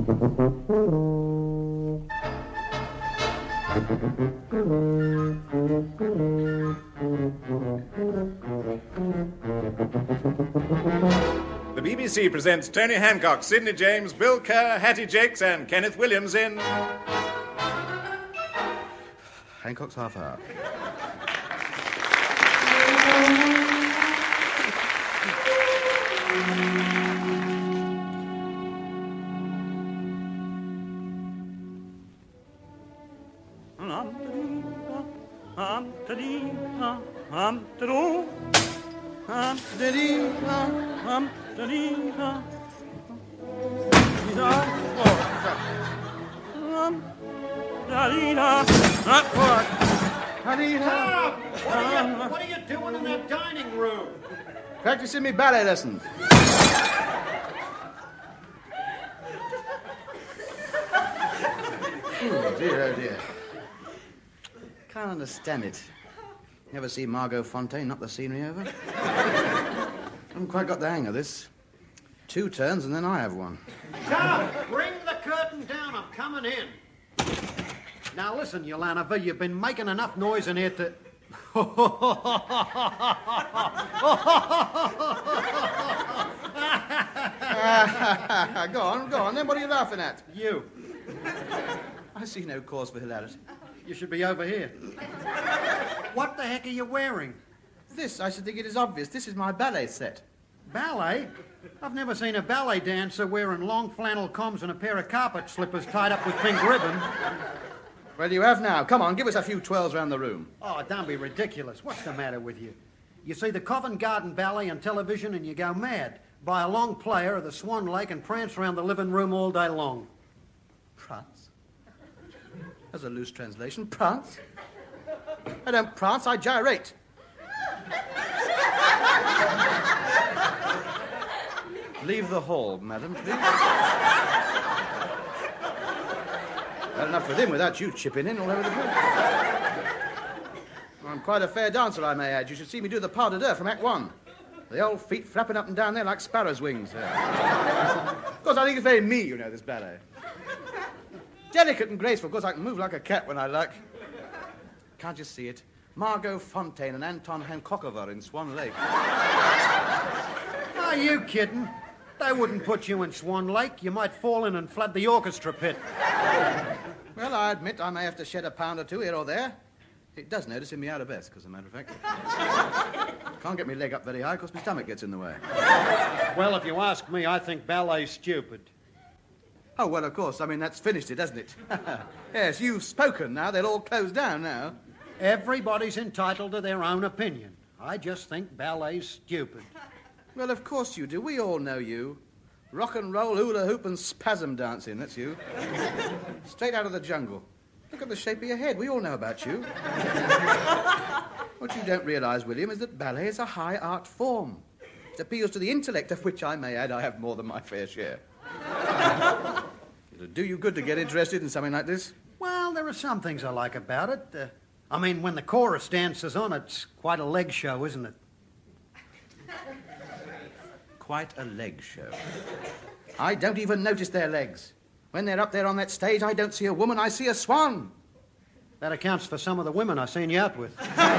The BBC presents Tony Hancock, Sidney James, Bill Kerr, Hattie Jakes, and Kenneth Williams in Hancock's Half Hour. What are you doing in that dining room? Practicing me ballet lessons. Oh, dear. Can't understand it. Never see Margot Fontaine knock the scenery over? Haven't quite got the hang of this. 2 turns and then I have one. Tom, bring the curtain down. I'm coming in. Now listen, Yolanova, you've been making enough noise in here to... Go on, then what are you laughing at? You. I see no cause for hilarity. You should be over here. What the heck are you wearing? This, I should think it is obvious. This is my ballet set. Ballet? I've never seen a ballet dancer wearing long flannel combs and a pair of carpet slippers tied up with pink ribbon. Well, you have now. Come on, give us a few twirls round the room. Oh, don't be ridiculous. What's the matter with you? You see the Covent Garden Ballet on television and you go mad. Buy a long player of the Swan Lake and prance around the living room all day long. Prance? That's a loose translation. Prance? I don't prance, I gyrate. Leave the hall, madam, please. Not enough for them without you chipping in all over the place. I'm quite a fair dancer, I may add. You should see me do the pas de deux from Act 1. The old feet flapping up and down there like sparrows' wings. Of course, I think it's very me, you know, this ballet. Delicate and graceful. Of course, I can move like a cat when I like. Can't you see it? Margot Fontaine and Anton Hancockover in Swan Lake. Are you kidding? They wouldn't put you in Swan Lake. You might fall in and flood the orchestra pit. Well, I admit I may have to shed a pound or 2 here or there. It does notice in me out of best, as a matter of fact. Can't get my leg up very high because my stomach gets in the way. Well, if you ask me, I think ballet's stupid. Oh, well, of course. I mean, that's finished it, hasn't it? Yes, you've spoken now. They'll all close down now. Everybody's entitled to their own opinion. I just think ballet's stupid. Well, of course you do. We all know you. Rock and roll, hula hoop and spasm dancing, that's you. Straight out of the jungle. Look at the shape of your head. We all know about you. What you don't realise, William, is that ballet is a high art form. It appeals to the intellect, of which I may add I have more than my fair share. It'll do you good to get interested in something like this. Well, there are some things I like about it. When the chorus dances on, it's quite a leg show, isn't it? Quite a leg show. I don't even notice their legs. When they're up there on that stage, I don't see a woman, I see a swan. That accounts for some of the women I've seen you out with.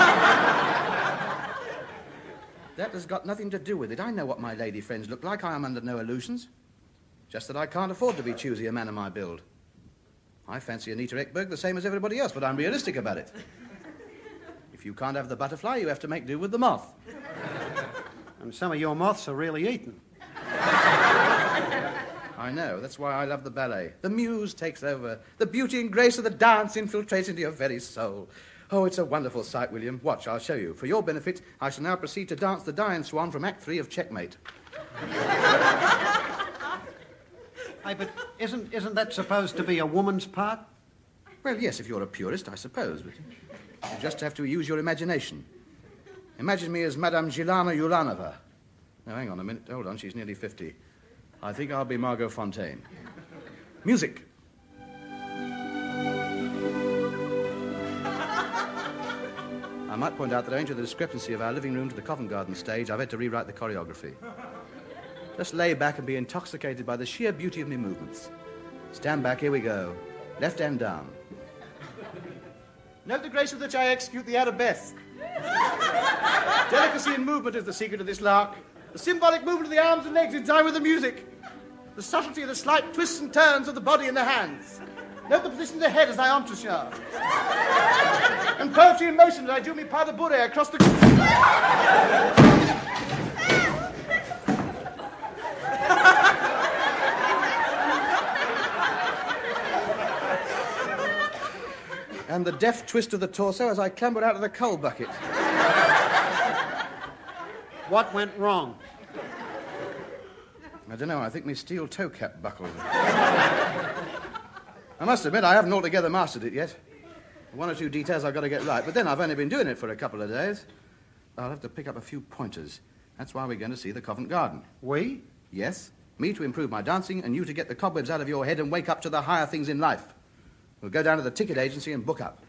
That has got nothing to do with it. I know what my lady friends look like. I am under no illusions. Just that I can't afford to be choosy, a man of my build. I fancy Anita Ekberg the same as everybody else, but I'm realistic about it. If you can't have the butterfly, you have to make do with the moth. And some of your moths are really eaten. I know. That's why I love the ballet. The muse takes over. The beauty and grace of the dance infiltrates into your very soul. Oh, it's a wonderful sight, William. Watch, I'll show you. For your benefit, I shall now proceed to dance the Dying Swan from Act 3 of Checkmate. Hey, but isn't that supposed to be a woman's part? Well, yes, if you're a purist, I suppose. But you just have to use your imagination. Imagine me as Madame Zhelana Ulanova. Now, hang on a minute. Hold on, she's nearly 50. I think I'll be Margot Fontaine. Music. I might point out that owing to the discrepancy of our living room to the Covent Garden stage, I've had to rewrite the choreography. Just lay back and be intoxicated by the sheer beauty of my movements. Stand back, here we go. Left hand down. Note the grace with which I execute the arabesque. Delicacy in movement is the secret of this lark. The symbolic movement of the arms and legs in time with the music. The subtlety of the slight twists and turns of the body and the hands. Note the position of the head as I entrecharge. And poetry in motion as I do me pas de bourrée across the... And the deft twist of the torso as I clambered out of the coal bucket. What went wrong? I don't know, I think my steel toe cap buckled. I must admit, I haven't altogether mastered it yet. One or two details I've got to get right, but then I've only been doing it for a couple of days. I'll have to pick up a few pointers. That's why we're going to see the Covent Garden. We? Yes, me to improve my dancing and you to get the cobwebs out of your head and wake up to the higher things in life. We'll go down to the ticket agency and book up.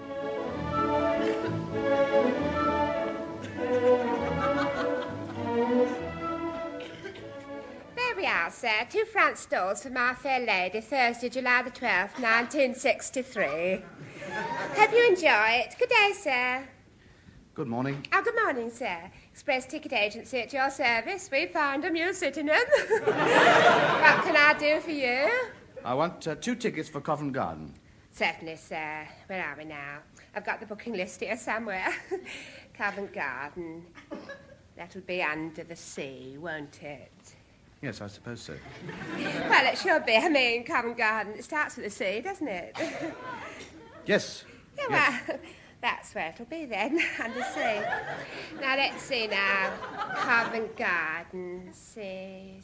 There we are, sir. 2 front stalls for My Fair Lady, Thursday, July the 12th, 1963. Hope you enjoy it. Good day, sir. Good morning. Oh, good morning, sir. Express ticket agency at your service. We find 'em, you sit in 'em. What can I do for you? I want 2 tickets for Covent Garden. Certainly, sir. Where are we now? I've got the booking list here somewhere. Covent Garden. That'll be under the sea, won't it? Yes, I suppose so. Well, it should be. I mean, Covent Garden, it starts with the sea, doesn't it? Yes. Yeah, yes. well, that's where it'll be then, under sea. Now, let's see now. Covent Garden, sea.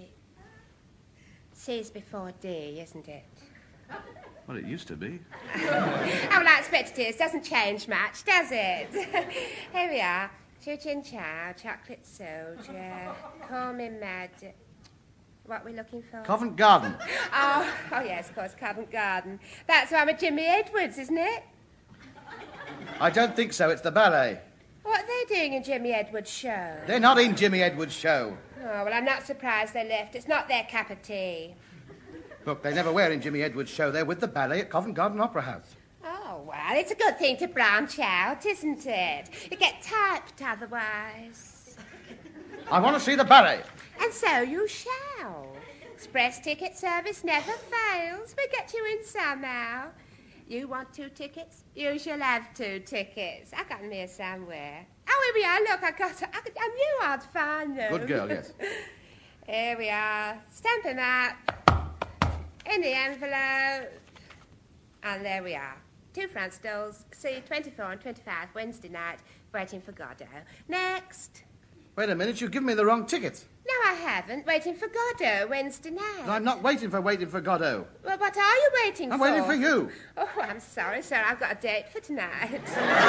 C's before D, isn't it? Well, it used to be. Oh, well, I expect it is. Doesn't change much, does it? Here we are. Choo Chin Chow, chocolate soldier, call me mad. What are we looking for? Covent Garden. Oh, yes, of course, Covent Garden. That's one with Jimmy Edwards, isn't it? I don't think so. It's the ballet. What are they doing in Jimmy Edwards' show? They're not in Jimmy Edwards' show. Oh, well, I'm not surprised they left. It's not their cup of tea. Look, they never were in Jimmy Edwards' show. They're with the ballet at Covent Garden Opera House. Oh, well, it's a good thing to branch out, isn't it? You get typed otherwise. I want to see the ballet. And so you shall. Express ticket service never fails. We'll get you in somehow. You want 2 tickets? You shall have 2 tickets. I got them here somewhere. Oh, here we are. Look, I knew I'd find them. Good girl, yes. Here we are. Stamp them out. In the envelope. And there we are. 2 front stalls. See 24 and 25 Wednesday night. Waiting for Godot. Next. Wait a minute, you've given me the wrong ticket. No, I haven't. Waiting for Godot Wednesday night. I'm not waiting for Godot. Well, what are you waiting I'm for? waiting for you. Oh, I'm sorry, sir. I've got a date for tonight.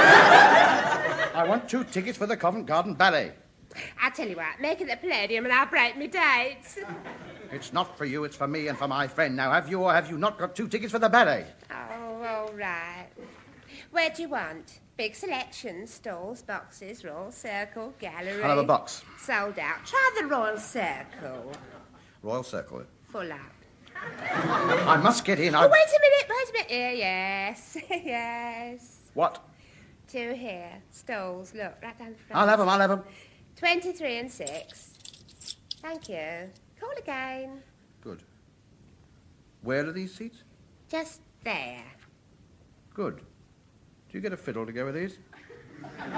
I want 2 tickets for the Covent Garden Ballet. I'll tell you what. Make it the Palladium and I'll break me dates. It's not for you, it's for me and for my friend. Now, have you or have you not got 2 tickets for the ballet? Oh, all right. Where do you want? Big selection, stalls, boxes, Royal Circle, gallery. I'll have a box. Sold out. Try the Royal Circle. Royal Circle. Full up. I must get in. Oh, wait a minute. Here, yes, yes. What? 2 here. Stalls, look, right down the front. I'll have them. 23 and 6. Thank you. Call again. Good. Where are these seats? Just there. Good. Do you get a fiddle to go with these? No.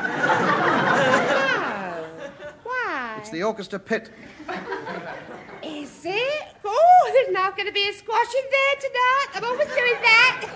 Why? It's the orchestra pit. Is it? Oh, there's not going to be a squash in there tonight. I'm always doing that.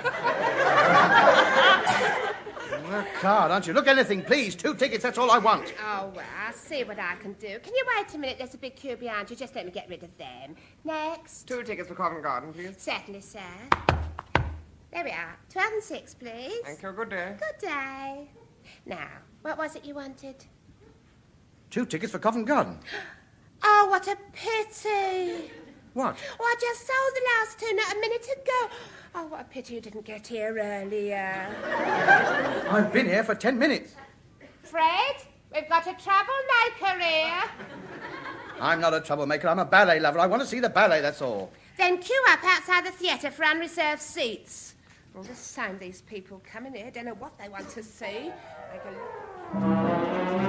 Work hard, aren't you? Look, anything, please. 2 tickets, that's all I want. Oh, well, I'll see what I can do. Can you wait a minute? There's a big queue behind you. Just let me get rid of them. Next. 2 tickets for Covent Garden, please. Certainly, sir. There we are. 12 and 6, please. Thank you. Good day. Good day. Now, what was it you wanted? 2 tickets for Covent Garden. Oh, what a pity. What? Oh, I just sold the last 2 not a minute ago. Oh, what a pity you didn't get here earlier. I've been here for 10 minutes. Fred, we've got a troublemaker here. I'm not a troublemaker. I'm a ballet lover. I want to see the ballet, that's all. Then queue up outside the theatre for unreserved seats. All the time these people come in here don't know what they want to see. They go...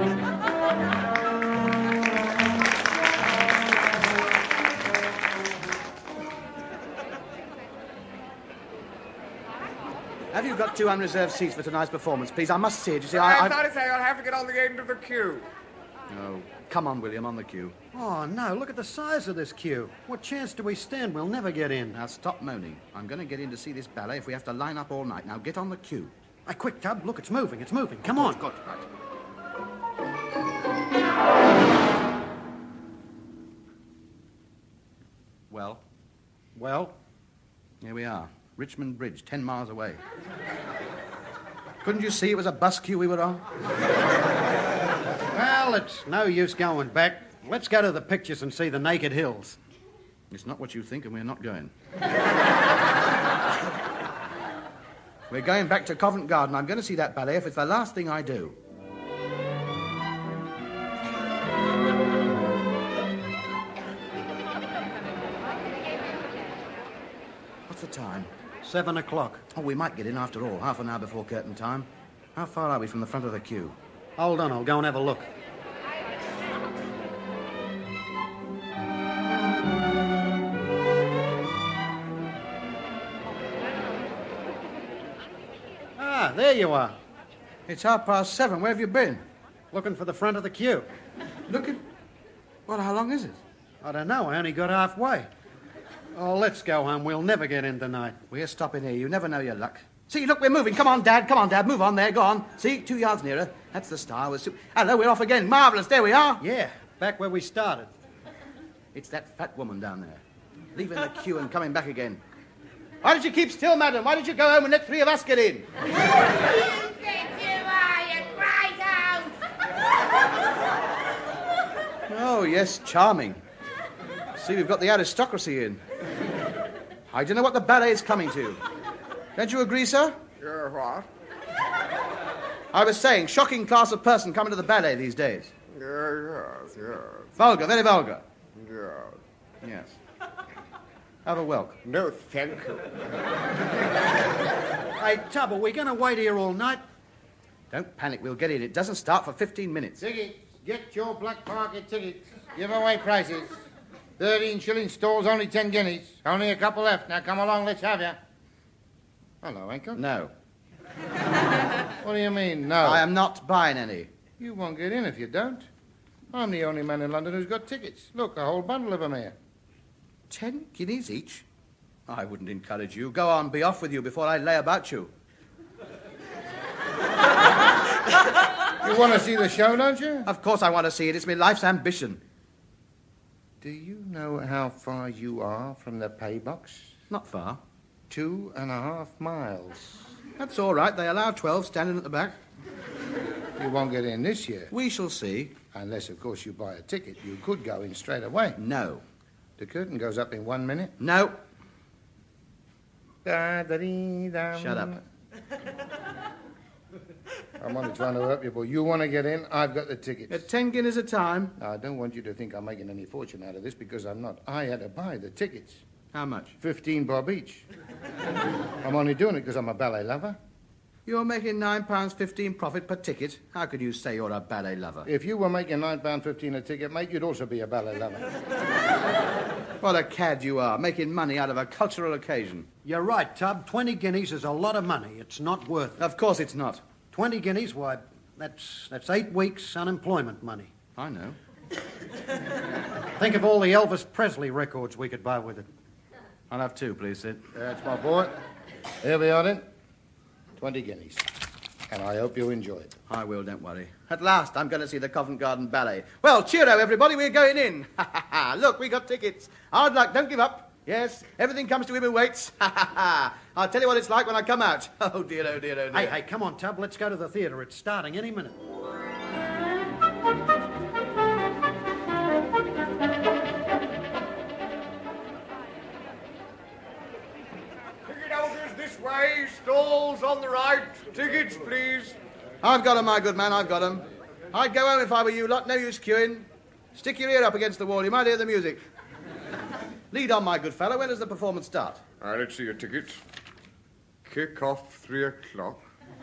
Have you got 2 unreserved seats for tonight's performance, please? I must see it. You see, I'm sorry to say I'll have to get on the end of the queue. Oh, come on, William, on the queue. Oh, no, look at the size of this queue. What chance do we stand? We'll never get in. Now, stop moaning. I'm going to get in to see this ballet if we have to line up all night. Now, get on the queue. Hey, quick, Tub. Look, it's moving. It's moving. Come on. Good, right. Well? Well? Here we are. Richmond Bridge, 10 miles away. Couldn't you see it was a bus queue we were on? Well, it's no use going back. Let's go to the pictures and see the naked hills. It's not what you think, and we're not going. We're going back to Covent Garden. I'm going to see that ballet if it's the last thing I do. What's the time? 7 o'clock. Oh, we might get in after all, half an hour before curtain time. How far are we from the front of the queue? Hold on, I'll go and have a look. Ah, there you are. It's 7:30. Where have you been? Looking for the front of the queue. Looking? Well, how long is it? I don't know, I only got halfway. Oh, let's go home. We'll never get in tonight. We're stopping here. You never know your luck. See, look, we're moving. Come on, Dad. Move on there. Go on. See, 2 yards nearer. That's the star. Hello, we're off again. Marvellous. There we are. Yeah, back where we started. It's that fat woman down there. Leaving the queue and coming back again. Why don't you keep still, madam? Why don't you go home and let 3 of us get in? You think you are, you great house! Oh, yes, charming. See, we've got the aristocracy in. I don't know what the ballet is coming to. Don't you agree, sir? What? I was saying, shocking class of person coming to the ballet these days. Yes. Vulgar, very vulgar. Yes. Yes. Have a welk. No, thank you. Hey, Tub, are we going to wait here all night? Don't panic, we'll get in. It doesn't start for 15 minutes. Tickets. Get your black market tickets. Give away prices. 13-shilling stalls, only 10 guineas. Only a couple left. Now come along, let's have you. Hello, Uncle. No. What do you mean, no? I am not buying any. You won't get in if you don't. I'm the only man in London who's got tickets. Look, a whole bundle of them here. 10 guineas each? I wouldn't encourage you. Go on, be off with you before I lay about you. You want to see the show, don't you? Of course I want to see it. It's my life's ambition. Do you know how far you are from the pay box? Not far. 2.5 miles. That's all right. They allow 12 standing at the back. You won't get in this year. We shall see. Unless, of course, you buy a ticket. You could go in straight away. No. The curtain goes up in 1 minute. No. Da-da-dee-dum. Shut up. I'm only trying to help you, but you want to get in, I've got the tickets. At 10 guineas a time. Now, I don't want you to think I'm making any fortune out of this, because I'm not. I had to buy the tickets. How much? 15 bob each. I'm only doing it because I'm a ballet lover. You're making £9.15 profit per ticket. How could you say you're a ballet lover? If you were making £9.15 a ticket, mate, you'd also be a ballet lover. What a cad you are, making money out of a cultural occasion. You're right, Tub. 20 guineas is a lot of money. It's not worth it. Of course it's not. 20 guineas, why, that's 8 weeks' unemployment money. I know. Think of all the Elvis Presley records we could buy with it. I'll have 2, please, Sid. That's my boy. Here we are, then. 20 guineas. And I hope you enjoy it. I will, don't worry. At last, I'm going to see the Covent Garden Ballet. Well, cheerio, everybody, we're going in. Look, we got tickets. Hard luck, don't give up. Yes, everything comes to him who waits. I'll tell you what it's like when I come out. Oh, dear, oh, dear, oh, dear. Hey, come on, Tub, let's go to the theatre. It's starting any minute. Ticket holders this way, stalls on the right. Tickets, please. I've got 'em, my good man, I've got 'em. I'd go home if I were you lot. No use queuing. Stick your ear up against the wall. You might hear the music. Lead on, my good fellow. When does the performance start? Let's see your tickets. Kick off 3 o'clock.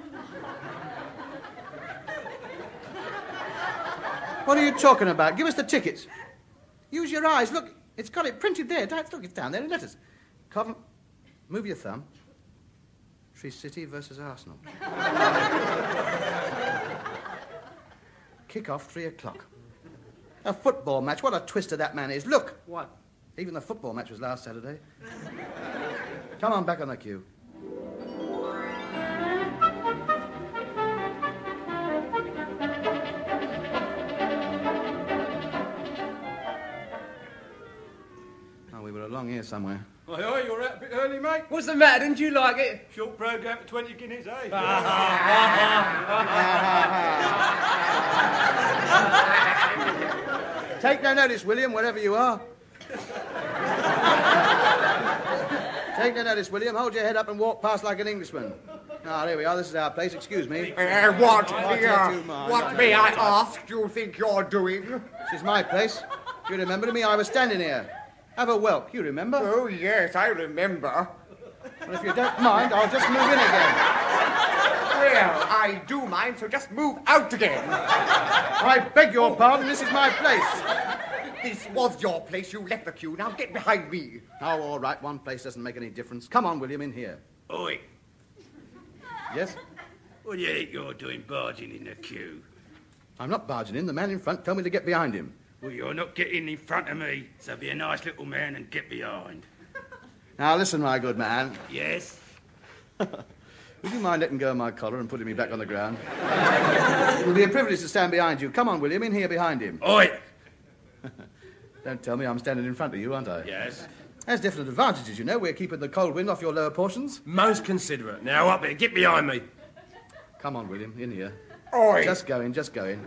What are you talking about? Give us the tickets. Use your eyes. Look, it's got it printed there. Look, it's down there in letters. Covent, move your thumb. Tree City versus Arsenal. Kick off 3 o'clock. A football match. What a twister that man is. Look. What? Even the football match was last Saturday. Come on, back on the queue. Oh, we were along here somewhere. Oh, you're out a bit early, mate. What's the matter? Didn't you like it? Short programme for 20 guineas, eh? Take no notice, William, wherever you are. Take no notice, William. Hold your head up and walk past like an Englishman. Ah, there we are. This is our place. Excuse me. What may I ask do you think you're doing? This is my place. You remember me? I was standing here. Have a whelk. You remember? Oh, yes, I remember. Well, if you don't mind, I'll just move in again. Well, I do mind, so just move out again. I beg your pardon. This is my place. This was your place. You left the queue. Now get behind me. Oh, all right. One place doesn't make any difference. Come on, William, in here. Oi, Yes? what do you think you're doing barging in the queue? I'm not barging in. The man in front told me to get behind him. Well, you're not getting in front of me, so be a nice little man and get behind. Now, listen, my good man. Yes? Would you mind letting go of my collar and putting me back on the ground? It will be a privilege to stand behind you. Come on, William, in here behind him. Oi! Don't tell me I'm standing in front of you, aren't I? Yes? There's definite advantages, you know. We're keeping the cold wind off your lower portions. Most considerate. Now up there, get behind me. Come on, William, in here. Oi! Just go in, just go in.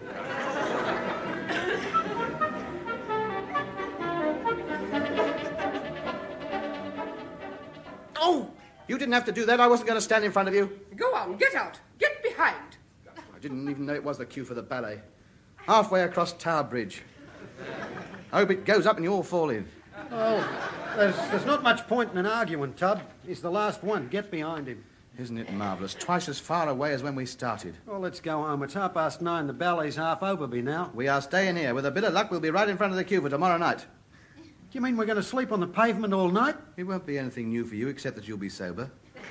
Oh! You didn't have to do that. I wasn't going to stand in front of you. Go on, get out. Get behind. I didn't even know it was the queue for the ballet. Halfway across Tower Bridge. I hope it goes up and you all fall in. Oh, there's not much point in an arguing, Tub. He's the last one. Get behind him. Isn't it marvellous? Twice as far away as when we started. Well, let's go home. It's 9:30. The ballet's half over by now. We are staying here. With a bit of luck, we'll be right in front of the queue for tomorrow night. Do you mean we're going to sleep on the pavement all night? It won't be anything new for you, except that you'll be sober.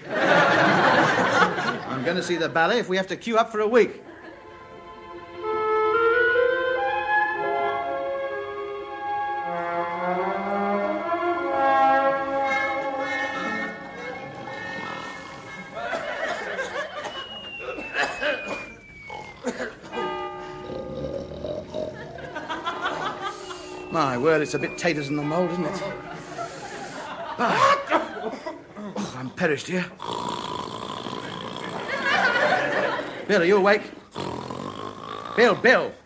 I'm going to see the ballet if we have to queue up for a week. My word, it's a bit taters in the mould, isn't it? Oh, I'm perished here. Bill, are you awake? Bill.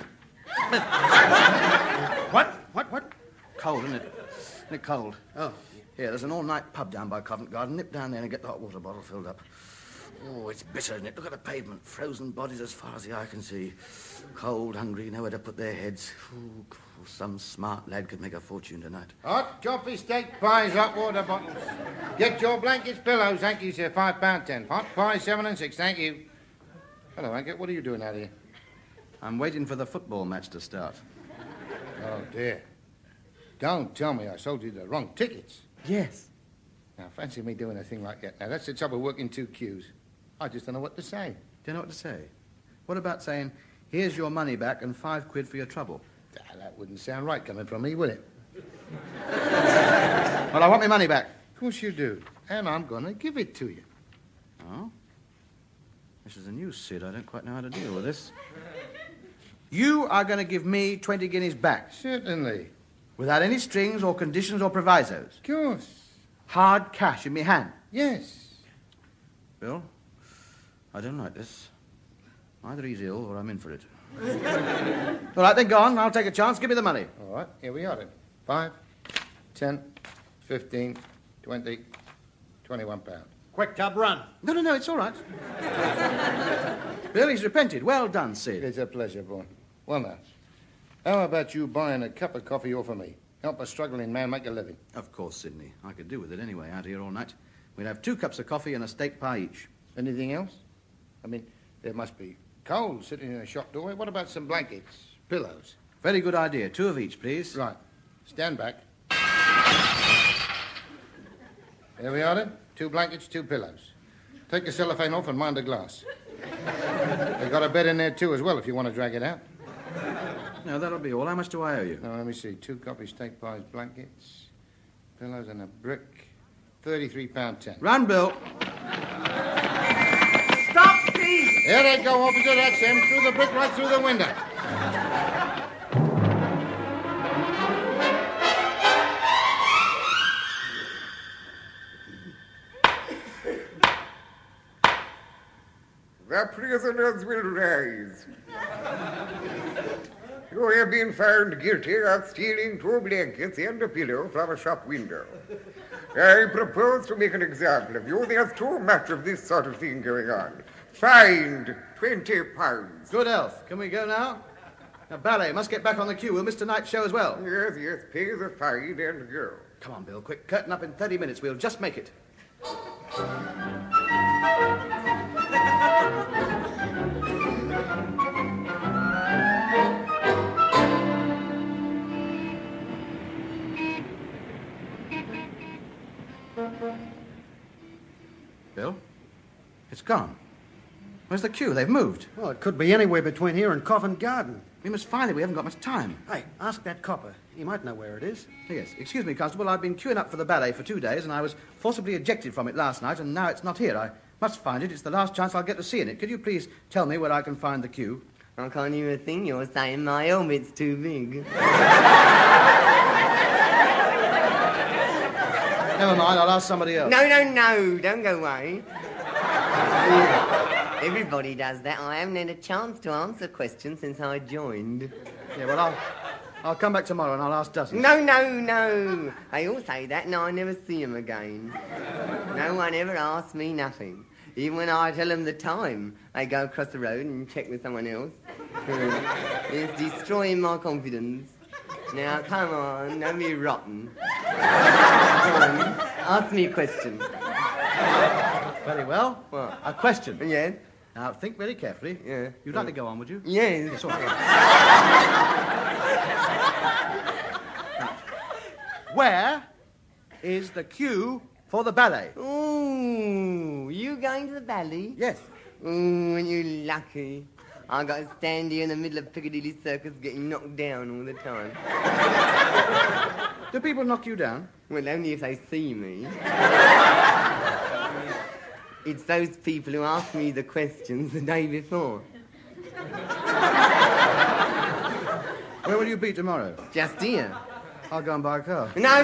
What? Cold, isn't it? Isn't it cold? Oh. Here, there's an all-night pub down by Covent Garden. Nip down there and get the hot water bottle filled up. Oh, it's bitter, isn't it? Look at the pavement. Frozen bodies as far as the eye can see. Cold, hungry, nowhere to put their heads. Ooh, some smart lad could make a fortune tonight. Hot coffee, steak, pies, hot water bottles. Get your blankets, pillows. Thank you, sir. £5.10. Hot pie, 7 and 6. Thank you. Hello, Ankit. What are you doing out here? I'm waiting for the football match to start. Oh, dear. Don't tell me I sold you the wrong tickets. Yes. Now, fancy me doing a thing like that. Now, that's the trouble working 2 queues. I just don't know what to say. Do you know what to say? What about saying, here's your money back and £5 for your trouble? Ah, that wouldn't sound right coming from me, would it? Well, I want my money back. Of course you do. And I'm going to give it to you. Oh? This is a new Sid. I don't quite know how to deal with this. You are going to give me 20 guineas back. Certainly. Without any strings or conditions or provisos. Of course. Hard cash in me hand. Yes. Bill, I don't like this. Either he's ill or I'm in for it. All right, then go on. I'll take a chance. Give me the money. All right, here we are then. 5, 10, 15, 20, £21. Quick, Tub, run. No, it's all right. Bill, he's repented. Well done, Sid. It's a pleasure, Vaughan. Well, now, how about you buying a cup of coffee off of me? Help a struggling man make a living. Of course, Sidney. I could do with it anyway, out here all night. We'd have 2 cups of coffee and a steak pie each. Anything else? I mean, there must be coal sitting in a shop doorway. What about some blankets, pillows? Very good idea. 2 of each, please. Right. Stand back. There we are then. 2 blankets, 2 pillows. Take the cellophane off and mind the glass. They got a bed in there too as well if you want to drag it out. No, that'll be all. How much do I owe you? Now, let me see. 2 coffee, steak pies, blankets, pillows and a brick. £33.10. Run, Bill. Stop thief! Here they go, officer. That's him. Through the brick, right through the window. The prisoners will rise. You have been found guilty of stealing 2 blankets and a pillow from a shop window. I propose to make an example of you. There's too much of this sort of thing going on. Fined £20. Good elf. Can we go now? Now, ballet, must get back on the queue. We'll miss tonight's show as well. Yes, pay the fine and go. Come on, Bill, quick. Curtain up in 30 minutes. We'll just make it. Bill? It's gone. Where's the queue? They've moved. Well, it could be anywhere between here and Covent Garden. We must find it. We haven't got much time. Hey, ask that copper. He might know where it is. Yes. Excuse me, Constable. I've been queuing up for the ballet for 2 days, and I was forcibly ejected from it last night, and now it's not here. I must find it. It's the last chance I'll get to see it. Could you please tell me where I can find the queue? I can't even think you're saying my helmet's too big. Never mind. I'll ask somebody else. No. Don't go away. Everybody does that. I haven't had a chance to answer questions since I joined. Yeah, well, I'll come back tomorrow and I'll ask dozens. No. They all say that and I never see them again. No one ever asks me nothing. Even when I tell them the time, they go across the road and check with someone else. It's destroying my confidence. Now, come on, don't be rotten. Come on, ask me a question. Very well. What? A question. Yes? Now, think very carefully. Yeah. You'd like to go on, would you? Yes. Yes, all right. Where is the queue for the ballet? Ooh, you going to the ballet? Yes. Ooh, and you lucky. I got to stand here in the middle of Piccadilly Circus getting knocked down all the time. Do people knock you down? Well, only if they see me. It's those people who ask me the questions the day before. Where will you be tomorrow? Just here. I'll go and buy a car. No.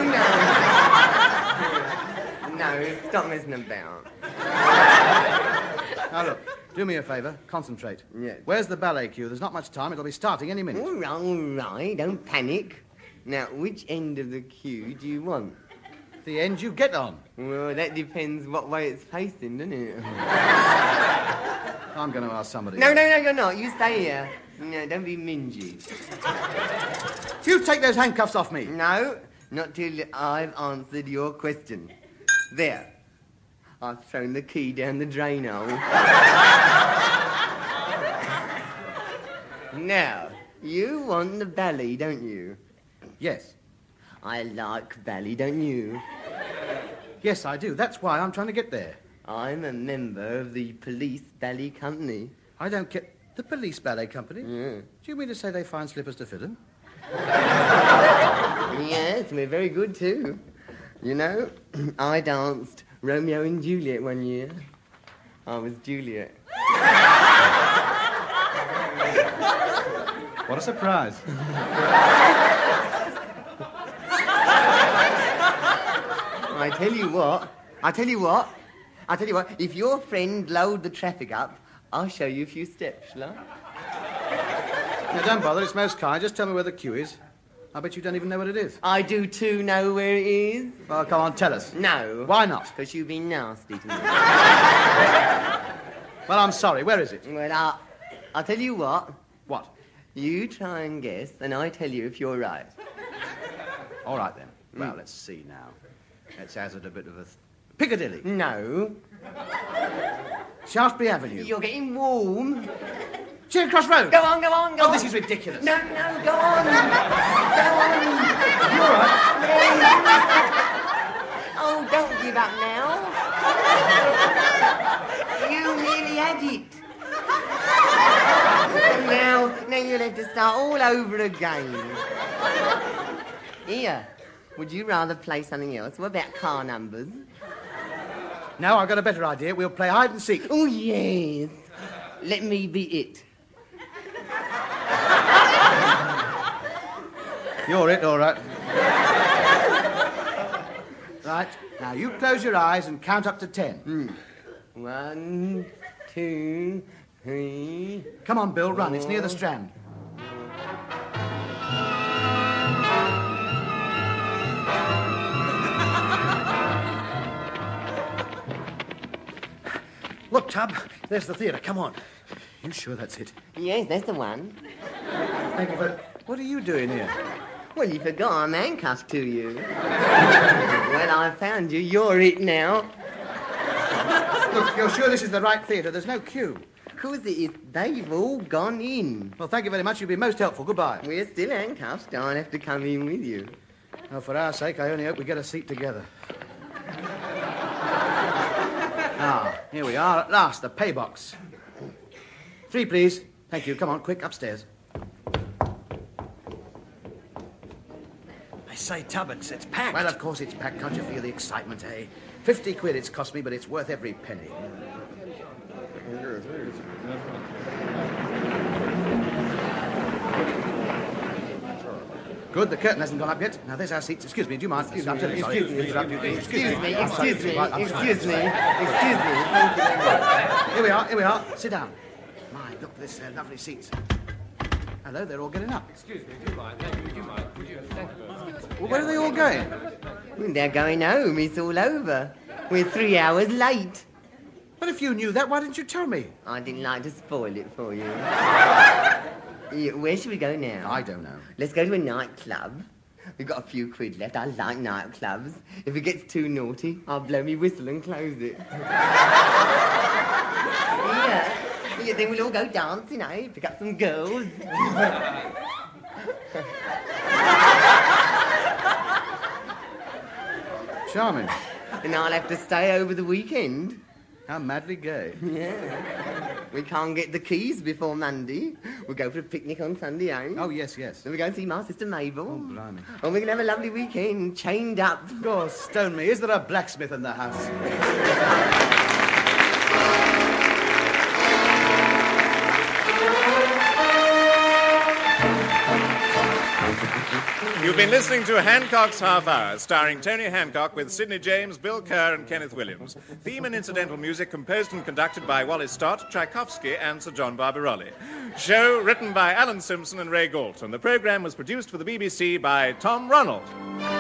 No, stop messing about. Now, look, do me a favour. Concentrate. Yes. Where's the ballet queue? There's not much time. It'll be starting any minute. All right, don't panic. Now, which end of the queue do you want? The end you get on. Well, that depends what way it's facing, doesn't it? I'm going to ask somebody. No, you're not. You stay here. No, don't be mingy. You take those handcuffs off me. No, not till I've answered your question. There. I've thrown the key down the drain hole. Now, you want the ballet, don't you? Yes. I like ballet, don't you? Yes, I do. That's why I'm trying to get there. I'm a member of the police ballet company. I don't care. The police ballet company? Yeah. Do you mean to say they find slippers to fit them? Yes, we're very good too. You know, I danced Romeo and Juliet one year. I was Juliet. What a surprise. I tell you what, if your friend load the traffic up, I'll show you a few steps, shall I? Now, don't bother, it's most kind. Just tell me where the queue is. I bet you don't even know what it is. I do too know where it is. Well, come on, tell us. No. Why not? Because you've been nasty to me. Well, I'm sorry. Where is it? Well, I'll tell you what. What? You try and guess, and I tell you if you're right. All right, then. Well, let's see now. Let's hazard a bit of a... Piccadilly. No. Shaftesbury Avenue. You're getting warm. Charing Cross Road. Go on, go on, go on. Oh, this is ridiculous. No, no, go on. Go on. You all right? Oh, don't give up now. You nearly had it. Now you'll have to start all over again. Here, would you rather play something else? What about car numbers? Now I've got a better idea. We'll play hide and seek. Oh, yes. Let me be it. You're it, all right. Right, now you close your eyes and count up to 10. 1, 2, 3... Come on, Bill, run. It's near the Strand. Look, Tub, there's the theatre. Come on. You sure that's it? Yes, that's the one. Thank you for... What are you doing here? Well, you forgot I'm handcuffed to you. Well, I found you. You're it now. Look, you're sure this is the right theatre? There's no queue. Of course it is. They've all gone in. Well, thank you very much. You've been most helpful. Goodbye. We're still handcuffed. I'll have to come in with you. Oh, for our sake, I only hope we get a seat together. Here we are at last, the pay box. 3, please. Thank you. Come on, quick, upstairs. I say, Tubbins, it's packed. Well, of course it's packed. Can't you feel the excitement, eh? 50 quid it's cost me, but it's worth every penny. Good, the curtain hasn't gone up yet. Now, there's our seats. Excuse me, do you mind? Excuse I'm terribly sorry. me. Interrupt you. Excuse me. Right, Here we are. Sit down. My, look at this lovely seats. Hello, they're all getting up. Excuse me, do you mind? Thank you, would you mind? Would you? Thank you. Well, where are they all going? They're going home. It's all over. We're 3 hours late. Well, if you knew that, why didn't you tell me? I didn't like to spoil it for you. Where should we go now? I don't know. Let's go to a nightclub. We've got a few quid left. I like nightclubs. If it gets too naughty, I'll blow me whistle and close it. Yeah, then we'll all go dancing, eh? Pick up some girls. Charming. And I'll have to stay over the weekend. How madly gay. Yeah. We can't get the keys before Monday. We'll go for a picnic on Sunday, eh? Oh, yes. Then we go and see my sister Mabel. Oh, blimey. And we can have a lovely weekend, chained up. God, stone me. Is there a blacksmith in the house? You've been listening to Hancock's Half Hour, starring Tony Hancock with Sidney James, Bill Kerr and Kenneth Williams. Theme and incidental music composed and conducted by Wally Stott, Tchaikovsky and Sir John Barbirolli. Show written by Alan Simpson and Ray Galt, and the programme was produced for the BBC by Tom Ronald.